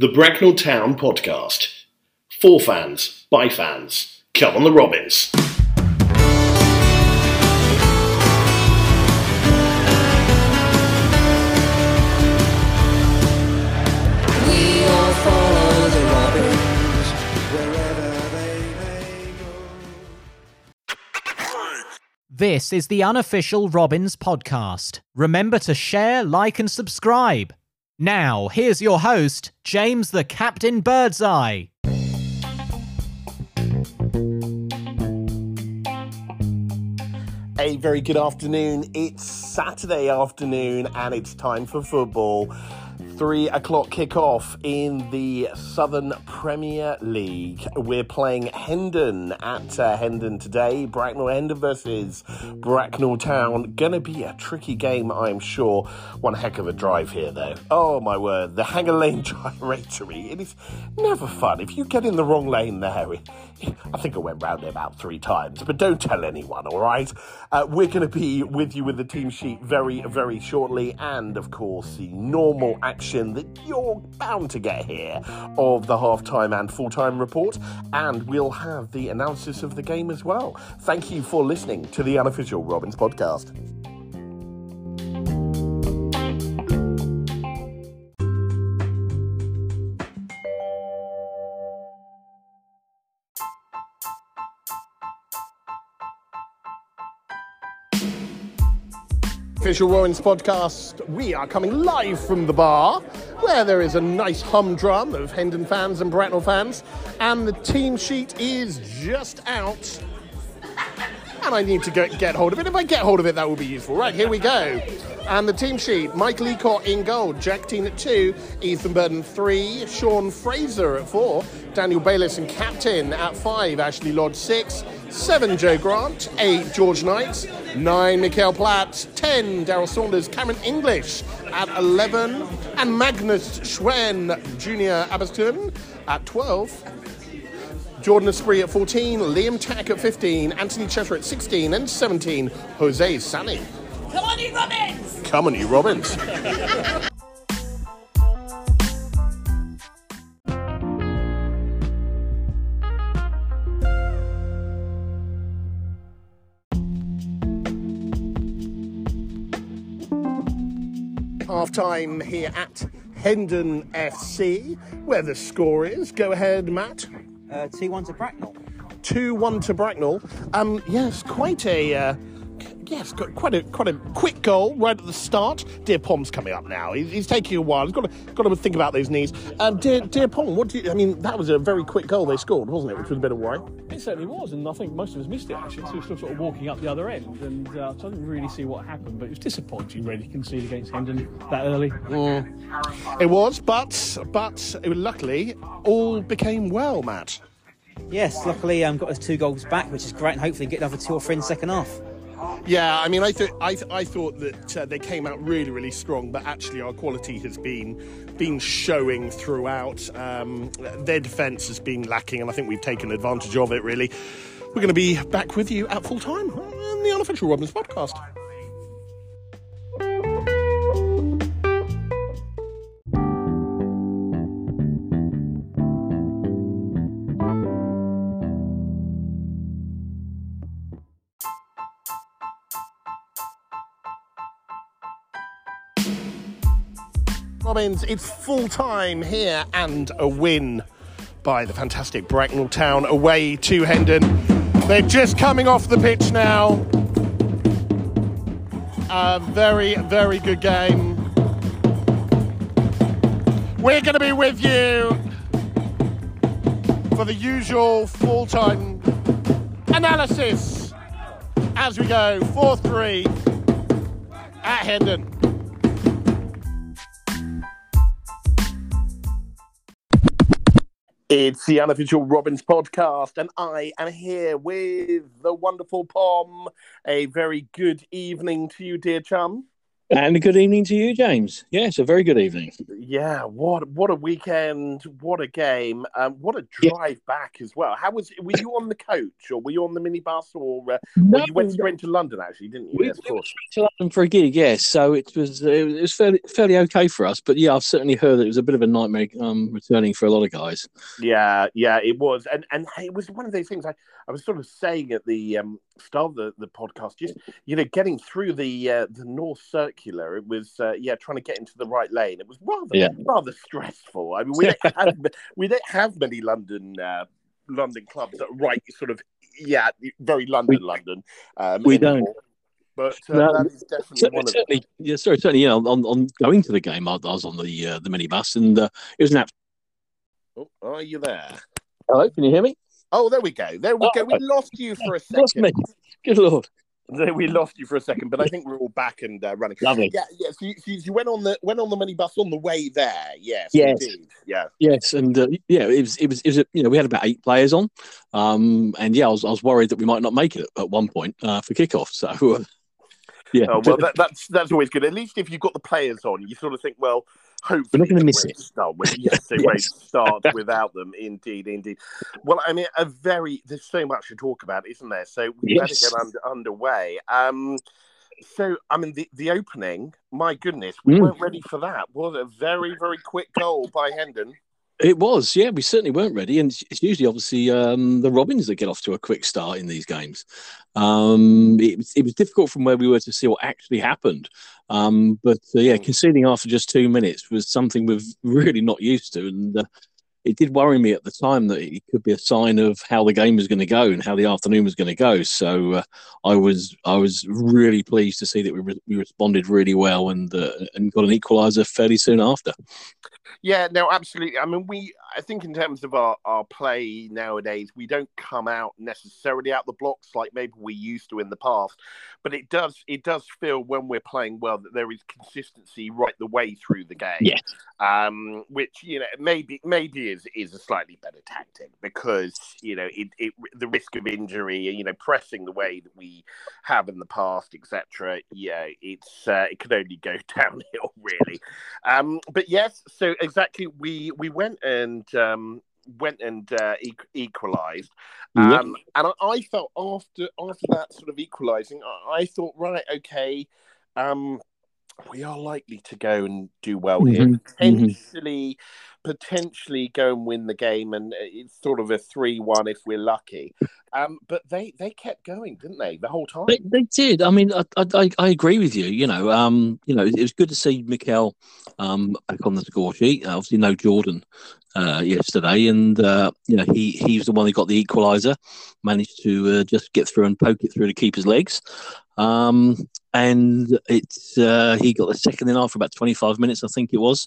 The Bracknell Town Podcast. For fans, by fans. Come on the Robins. We all follow the Robins, wherever they may go. This is the unofficial Robins podcast. Remember to share, like and subscribe. Now, here's your host, James the Captain Birdseye. A very good afternoon. It's Saturday afternoon and it's time for football. 3 o'clock kickoff in the Southern Premier League. We're playing Hendon at Hendon today. Bracknell Hendon versus Bracknell Town. Gonna be a tricky game, I'm sure. One heck of a drive here, though. Oh, my word. The Hanger Lane Gyratory. It is never fun. If you get in the wrong lane there, I think I went round it about 3 times, but don't tell anyone, all right? We're going to be with you with the team sheet very, very shortly, and, of course, the normal action that you're bound to get here of the half-time and full-time report, and we'll have the analysis of the game as well. Thank you for listening to the unofficial Robins podcast. Official Robins podcast. We are coming live from the bar where there is a nice humdrum of Hendon fans and Bracknell fans, and the team sheet is just out and I need to get hold of it. If I get hold of it, that will be useful. Right, here we go. And the team sheet: Mike Leacott in goal, Jack Dean at 2, Ethan Burden 3, Sean Fraser at 4, Daniel Bayliss and captain at 5, Ashley Lodge 6, 7 Joe Grant, 8 George Knight, 9 Mikael Platt, 10 Daryl Saunders, Cameron English at 11, and Magnus Schwen Jr. Abaston at 12. Jordan Esprit at 14, Liam Tack at 15, Anthony Cheshire at 16 and 17, Jose Sani. Come on, you Robins! Come on, you Robins. Half-time here at Hendon FC, where the score is. Go ahead, Matt. 2-1 to Bracknell. 2-1 to Bracknell. Yes, quite a quick goal right at the start. Dear Pom's coming up now. He's taking a while. He's got to think about those knees. Dear Pom, that was a very quick goal they scored, wasn't it? Which was a bit of worry. It certainly was, and I think most of us missed it actually. So we were still sort of walking up the other end, and so I didn't really see what happened. But it was disappointing, really, to concede against Hendon that early. It was, but luckily all became well, Matt. Yes, luckily got us 2 goals back, which is great, and hopefully get another 2 or 3 in the second half. Yeah, I mean, I thought that they came out really, really strong, but actually our quality has been showing throughout. Their defence has been lacking, and I think we've taken advantage of it, really. We're going to be back with you at full time on the unofficial Robins podcast. Robins, it's full time here and a win by the fantastic Bracknell Town away to Hendon. They're just coming off the pitch now. A very, very good game. We're going to be with you for the usual full time analysis as we go 4-3 at Hendon. It's the unofficial Robins podcast, and I am here with the wonderful Pom. A very good evening to you, dear chum. And a good evening to you, James. Yes, a very good evening. Yeah, what a weekend, what a game, what a Yeah. drive back as well. Were you on the coach or were you on the minibus or No, well, you went straight to London actually, didn't you? we Yes, of went course. straight to London for a gig, yes. So it was fairly okay for us. But yeah, I've certainly heard that it was a bit of a nightmare returning for a lot of guys. Yeah, it was, and it was one of those things. I was sort of saying at the start of the podcast, just getting through the North Circular. It was trying to get into the right lane. It was rather stressful. I mean, we don't have many London clubs that are right sort of very London. We anymore. don't. But No, that is definitely one of them. certainly, yeah, sorry, certainly. On going to the game, I was on the minibus, and it was an absolute. Oh, are you there? Hello, can you hear me? Oh, there we go. We lost you for a second. Lost me. Good Lord. We lost you for a second, but I think we're all back and running. Lovely. Yeah. So you went on the minibus on the way there. Yes. Indeed. Yeah. Yes, and it was we had about 8 players on, and I was worried that we might not make it at one point for kickoff. So yeah. Oh, well, that's always good. At least if you've got the players on, you sort of think, well, hopefully we're not going to miss it. Yes, they won't start without them. Indeed. Well, I mean, there's so much to talk about, isn't there? So we better get underway. So, I mean, the opening, my goodness, we weren't ready for that. Was a very, very quick goal by Hendon. It was, yeah. We certainly weren't ready, and it's usually obviously the Robins that get off to a quick start in these games. It was difficult from where we were to see what actually happened, but conceding after just 2 minutes was something we're really not used to, and it did worry me at the time that it could be a sign of how the game was going to go and how the afternoon was going to go. So I was really pleased to see that we responded really well and got an equaliser fairly soon after. Yeah, no, absolutely. I mean, I think in terms of our play nowadays, we don't come out necessarily out the blocks like maybe we used to in the past, but it does feel when we're playing well that there is consistency right the way through the game. Yeah. Which maybe is a slightly better tactic because the risk of injury, pressing the way that we have in the past, etc. Yeah, it can only go downhill really. But yes, so exactly, we went and equalised, and I felt after that sort of equalising, I thought, right, okay, we are likely to go and do well here, potentially go and win the game, and it's sort of a 3-1 if we're lucky. But they kept going, didn't they, the whole time? They did. I mean, I agree with you. It was good to see Mikel back on the score sheet. Obviously, no Jordan yesterday, and he was the one who got the equaliser, managed to just get through and poke it through the keeper's legs. And he got the second in after about 25 minutes, I think it was.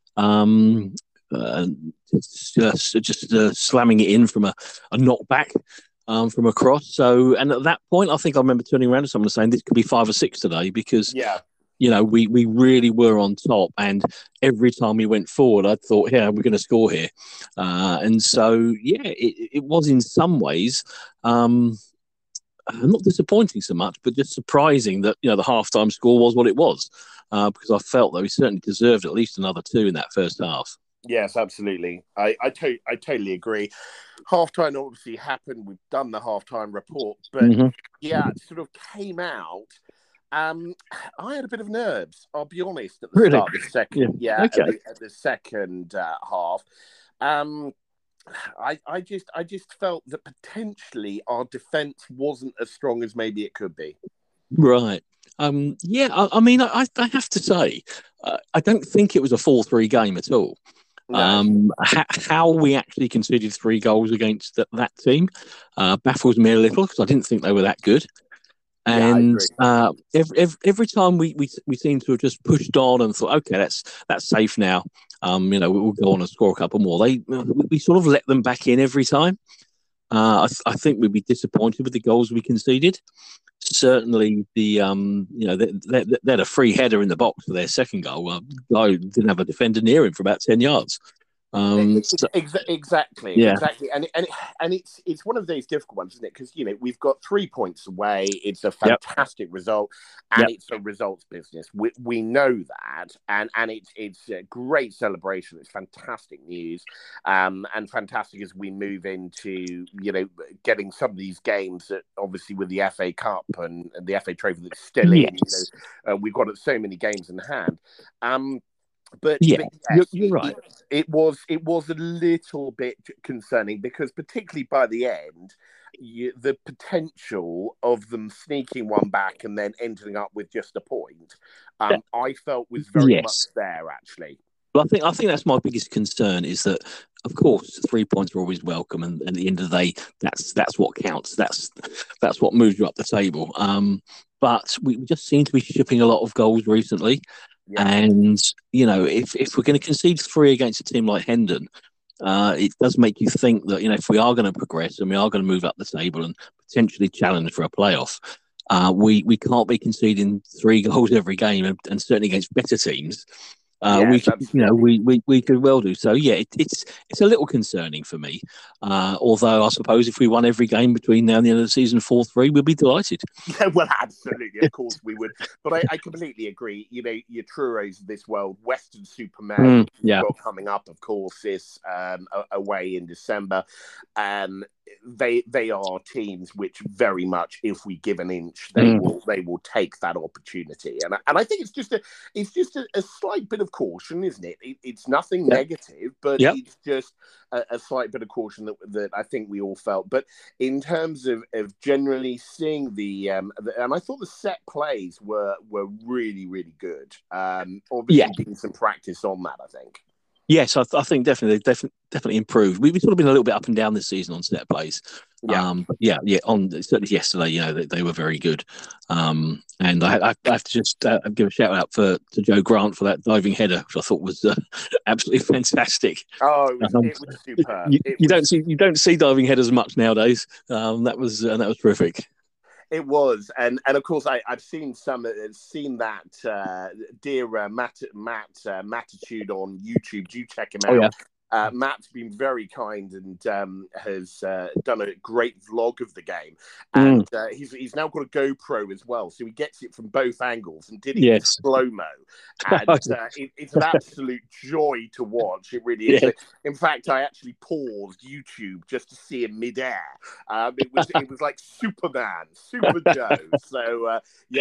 Just slamming it in from a knockback from a cross. So, and at that point, I think I remember turning around to someone and saying, this could be 5 or 6 today because, we really were on top. And every time we went forward, I thought, we're going to score here. And so, it was in some ways not disappointing so much, but just surprising that, the halftime score was what it was. Because I felt that we certainly deserved at least another 2 in that first half. Yes, absolutely. I totally agree. Halftime obviously happened. We've done the halftime report, but it sort of came out. I had a bit of nerves, I'll be honest, at the start of the second. At the second half. I just felt that potentially our defence wasn't as strong as maybe it could be. Right. I mean, I have to say, I don't think it was a 4-3 game at all. No. How we actually conceded 3 goals against that team baffles me a little because I didn't think they were that good. And every time we seem to have just pushed on and thought, okay, that's safe now. We'll go on and score a couple more. We sort of let them back in every time. I think we'd be disappointed with the goals we conceded. Certainly, they had a free header in the box for their second goal. I didn't have a defender near him for about 10 yards. Exactly, yeah. exactly, and it's one of those difficult ones, isn't it? Because we've got 3 points away. It's a Yep. fantastic result, and Yep. it's a results business. We know that, and it's a great celebration. It's fantastic news, and fantastic as we move into getting some of these games that obviously with the FA Cup and the FA Trophy that's still in. Yes. We've got so many games in hand. But Yeah, yes, you're right. It was a little bit concerning because particularly by the end, the potential of them sneaking one back and then ending up with just a point, I felt was very much there actually. But I think that's my biggest concern is that, of course, 3 points are always welcome, and at the end of the day, that's what counts. That's what moves you up the table. But we just seem to be shipping a lot of goals recently. Yeah. And, if we're going to concede 3 against a team like Hendon, it does make you think that, if we are going to progress and we are going to move up the table and potentially challenge for a playoff, we can't be conceding 3 goals every game, and certainly against better teams. We could well do so. Yeah, it's a little concerning for me. Although I suppose if we won every game between now and the end of the season 4-3, we'd be delighted. Yeah, well, absolutely, of course we would. But I completely agree. Your Truros of this world, Western Superman, coming up, of course, is away in December. They are teams which very much, if we give an inch, they will take that opportunity. And I think it's just a slight bit of caution, isn't it? It's nothing negative, but it's just a slight bit of caution that I think we all felt. But in terms of generally seeing and I thought the set plays were really, really good. Obviously, being some practice on that, I think. Yes, I think definitely improved. We've sort of been a little bit up and down this season on set plays. Certainly yesterday, they were very good. And I have to just give a shout out to Joe Grant for that diving header, which I thought was absolutely fantastic. Oh, it was superb. You don't see diving headers much nowadays. That was terrific. It was, and of course I've seen that dear Mattitude on YouTube. Do check him out. Oh, yeah. Matt's been very kind and has done a great vlog of the game, and he's now got a GoPro as well, so he gets it from both angles and did it in slow-mo, and it's an absolute joy to watch. It really is. In fact, I actually paused YouTube just to see him mid-air. It was like Superman, Super Joe. So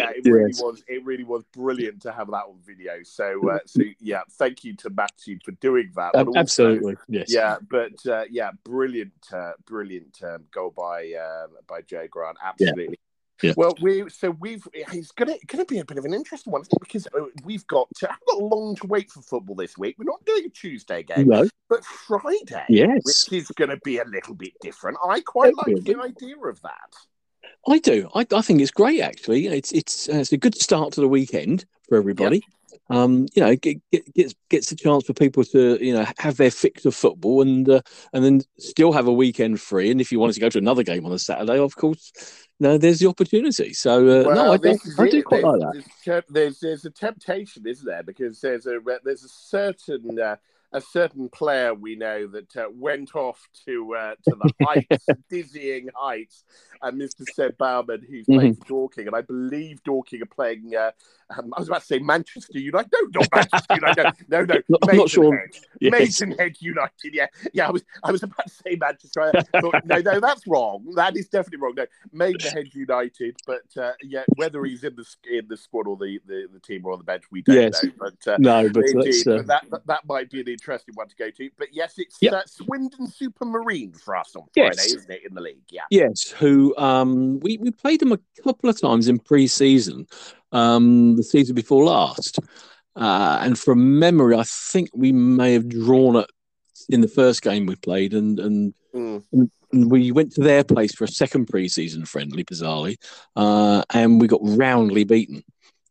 it really was brilliant to have that on video. So thank you to Mattitude for doing that. But absolutely. Yes. Yeah, but brilliant goal by Joe Grant. Absolutely. Yeah. Well, it's going to be a bit of an interesting one, isn't it? Because we've got long to wait for football this week. We're not doing a Tuesday game, but Friday, which is going to be a little bit different. I quite like the idea of that. I do. I think it's great. Actually, it's a good start to the weekend for everybody. Yep. Gets a chance for people to have their fix of football and then still have a weekend free. And if you wanted to go to another game on a Saturday, of course, there's the opportunity. So I do quite like that. There's a temptation, isn't there? Because there's a certain player we know that went off to the heights, dizzying heights, and Mr. Seb Bauman, who's playing for Dorking, and I believe Dorking are playing. I was about to say Manchester United. No, not Manchester United. No. I'm not sure. Maidenhead United. Yeah. I was about to say Manchester. I thought, no, that's wrong. That is definitely wrong. No, Maidenhead United. But whether he's in the squad or the team or on the bench, we don't know. But that might be an interesting one to go to. But yes, it's Swindon Supermarine for us on Friday, isn't it, in the league? Yeah. Yes, who we played them a couple of times in pre-season, the season before last. And from memory, I think we may have drawn it in the first game we played, and we went to their place for a second pre-season friendly, bizarrely, and we got roundly beaten.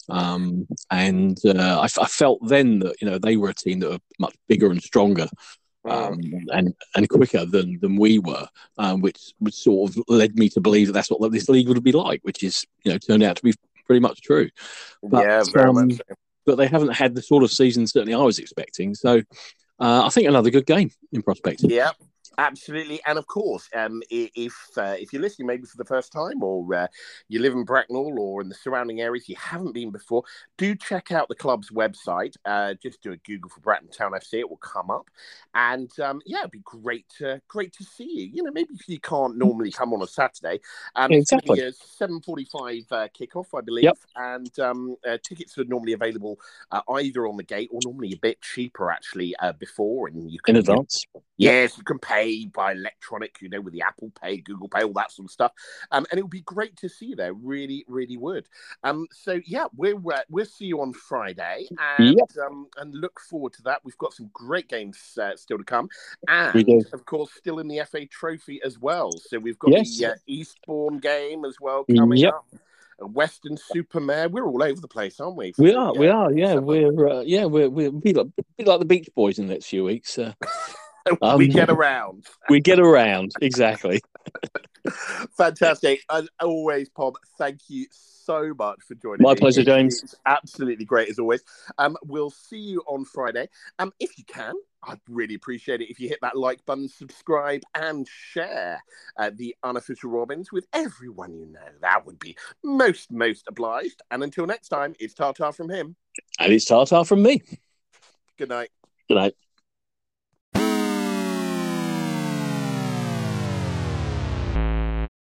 I felt then that they were a team that were much bigger and stronger and quicker than we were, which sort of led me to believe that that's what this league would be like, which is turned out to be pretty much true. But, very much so. But they haven't had the sort of season certainly I was expecting. So I think another good game in prospect. Yeah. Absolutely, and of course, if you're listening maybe for the first time, or you live in Bracknell or in the surrounding areas, you haven't been before, do check out the club's website. Just do a Google for Bratton Town FC; it will come up, and it'd be great to see you. You know, maybe if you can't normally come on a Saturday, Exactly. it's going to be a 7:45 kickoff, I believe, Yep. and tickets are normally available either on the gate or normally a bit cheaper actually before, and you can In advance. Yes, you can pay by electronic, with the Apple Pay, Google Pay, all that sort of stuff. And it would be great to see you there. Really, really would. So yeah, we'll see you on Friday, and and look forward to that. We've got some great games still to come, and of course, still in the FA Trophy as well. So we've got the Eastbourne game as well coming up. Western Supermare. We're all over the place, aren't we? We are. Yeah, we're a bit like the Beach Boys in the next few weeks. We get around. We get around, exactly. Fantastic. As always, Pom, thank you so much for joining me. My pleasure, James. It's absolutely great, as always. We'll see you on Friday. If you can, I'd really appreciate it if you hit that like button, subscribe, and share the Unofficial Robins with everyone you know. That would be most obliged. And until next time, it's ta-ta from him. And it's ta-ta from me. Good night. Good night.